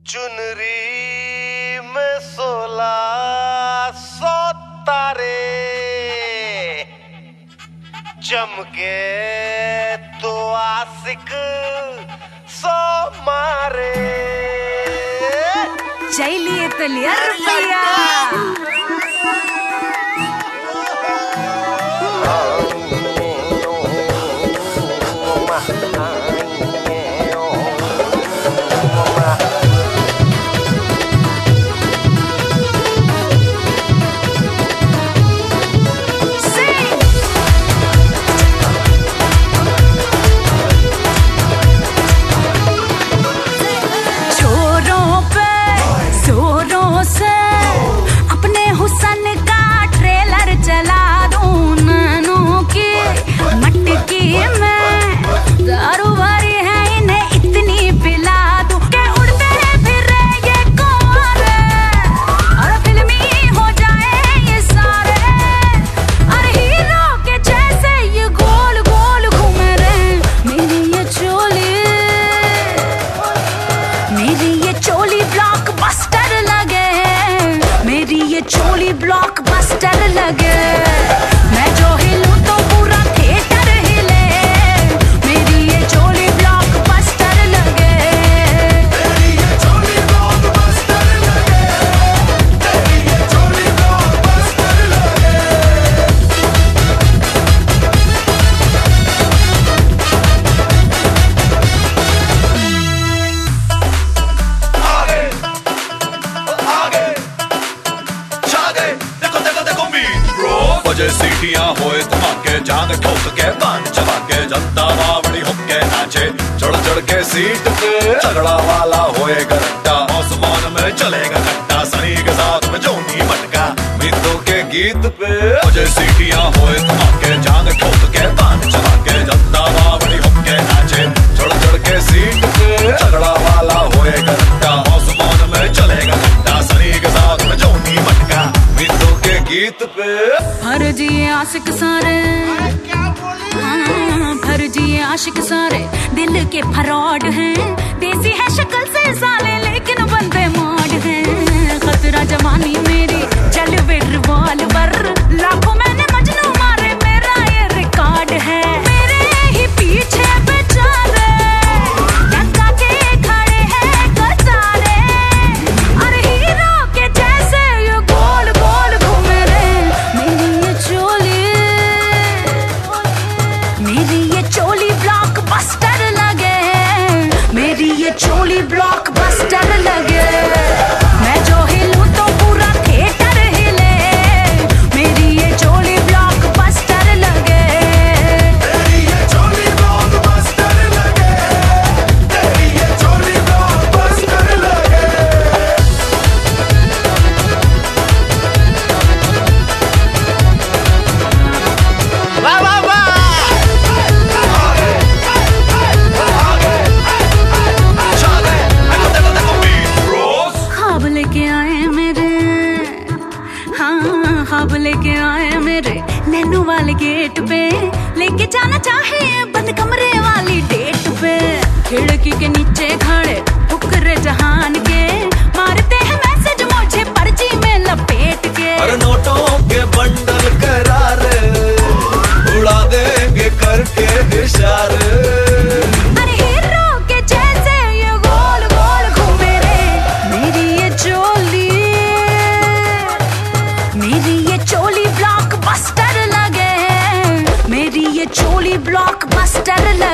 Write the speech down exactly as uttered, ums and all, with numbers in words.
चुनरी में सोलह सौ तारे चमके तो आशिक सो मारे चाहिए तो लिया रुपया। अपने हुसन का ट्रेलर चला दूं नैनों की मटकी में दारू भरी है इन्हें इतनी पिला दूं के उड़ते फिर ये कुंवारे और फिल्मी हो जाए ये सारे और हीरो के जैसे ये गोल गोल घूमे रहे। मेरी ये चोली मेरी ये चोली ब्लॉकबस्टर लगे मेरी ये चोली ब्लॉकबस्टर लगे। मैं जो हिलूं तो पूरा थिएटर हिले मेरी ये चोली ब्लॉकबस्टर लगे मेरी ये चोली ब्लॉकबस्टर लगे मेरी ये चोली ब्लॉकबस्टर लगे। आगे आगे बजे सीटियां होए धमाके जाग ठोक के बांध चबा के जनता बावड़ी होके नाचे चढ़ चढ़ के सीट पे तगड़ा वाला होएगा रट्टा आसमान में चलेगा कट्टा सनी के साथ में जोनी मटका मित्रों के गीत पे बजे सीटियां होए धमाके जाग ठोक के बांध चबा के जनता बावड़ी होके नाचे चढ़ चढ़ के सीट पे तगड़ा वाला होएगा रट्टा आसमान में चलेगा कट्टा सनी के साथ में जोनी मटका मित्रों के गीत पे फर्जी आशिक सारे हाँ, फर्जी आशिक सारे दिल के फ्रॉड हैं देसी है शक्ल से साले लेकिन बंदे मॉड हैं। खतरा जवानी मेरी चल रिवॉल्वर लाखों मैंने मजनू मारे मेरा ये रिकॉर्ड है। मेरे ही पीछे बेचारे टक्का के खड़े हैं कतारे और हीरो के जैसे ये गोल गोल घूमे रहे। मेरी ये चोली मेरी ये चोली ब्लॉकबस्टर लगे मेरी ये चोली ब्लॉकबस्टर लगे। मैं जो हिलूं तो पूरा थिएटर हिले मेरी ये चोली ब्लॉकबस्टर लगे तेरी ये चोली ब्लॉकबस्टर लगे तेरी ये चोली ब्लॉकबस्टर लगे। वाह वाह वाह ख्वाब लेके आए मेरे हाँ ख्वाब लेके आए मेरे नैनू वाले गेट पे लेके जाना चाहे बंद कमरे वाली डेट पे खिड़की के नीचे खड़े फुकरे जहान के मारते हैं मैसेज मुझे पर्ची में लपेट के और नोटों के बंडल करार उड़ा देंगे करके इशारे अरे हीरो के जैसे ये गोल गोल घूमे रे। मेरी ये चोली मेरी ये चोली ब्लॉकबस्टर लगे मेरी ये चोली ब्लॉकबस्टर लगे।